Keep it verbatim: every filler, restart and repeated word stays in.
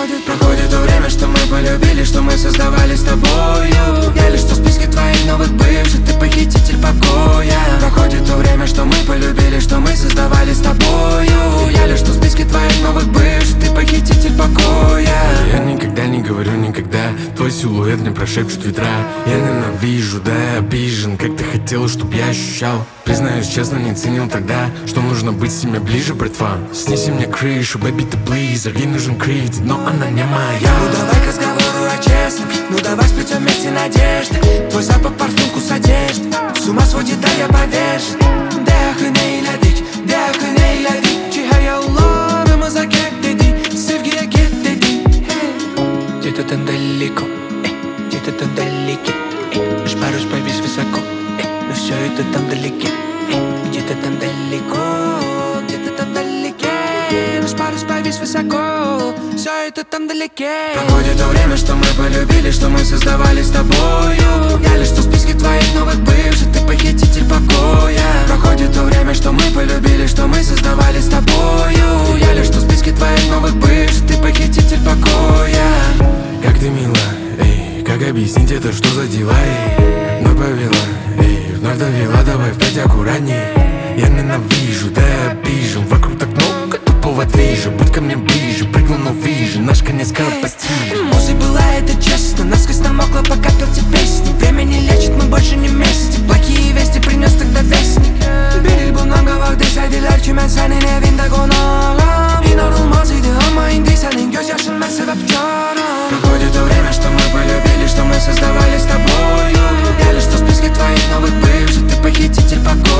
проходит, проходит то время, что мы полюбили, что мы создавали с тобою. Я лишь что в списке твоих новых бывших, ты похититель покоя. Проходит то время, что мы полюбили, что мы создавали с тобою. Я лишь что в списке твоих новых бывших, ты похититель покоя. Я никогда не говорю никогда, твой силуэт мне прошепчут ветра. Я ненавижу, да я обижен, как ты хотела, чтоб я ощущал. Признаюсь честно, не ценил тогда, что нужно быть себе ближе, братва. Снеси мне крышу, baby, ты близок. Ей нужен кредит, но она не моя. Ну давай к разговору о честном, ну давай сплетем вместе надежды. Твой запах, парфюм, вкус одежды с ума сводит, да я повержен. Dehakı neyledik, dehakı neyledik ki hayalarımız hak dedi, sevgiye git dedi. Где-то там далеко, где-то там далеко, наш парус повис высоко, но все это там далеке. Где-то там далеко, где-то там далеке, наш парус повис высоко, все это там далеке. Проходит то время, что мы полюбили, что мы создавали с тобою. Я лишь что в списке твоих новых бывших, ты похититель покоя. Проходит то время, что мы полюбили, что мы создавали с тобою. Я лишь что в списке твоих новых бывших, ты похититель покоя. Как ты мила, эй, как объяснить это, что за дела, эй? Вновь повела, эй, вновь довела, давай впредь аккуратней. Я ненавижу, да я обижен, вокруг так много тупого движа. Будь ко мне ближе, прыгнул, но вижу, наш конец скоро постижен. Музей была, это честно, насквозь намокла, пока пел те песни. Время не лечит, мы больше не вместе. Плохие вести принес тогда вестник. Bir bundan vakti deseydiler ki ben senin evinde konağım. İnanılmaz idi ama indi senin gözyaşın ben sebepkarım. Проходит то время, что мы полюбили, что мы создавали с тобою. Я лишь что в списке твоих новых бывших, ты похититель покоя.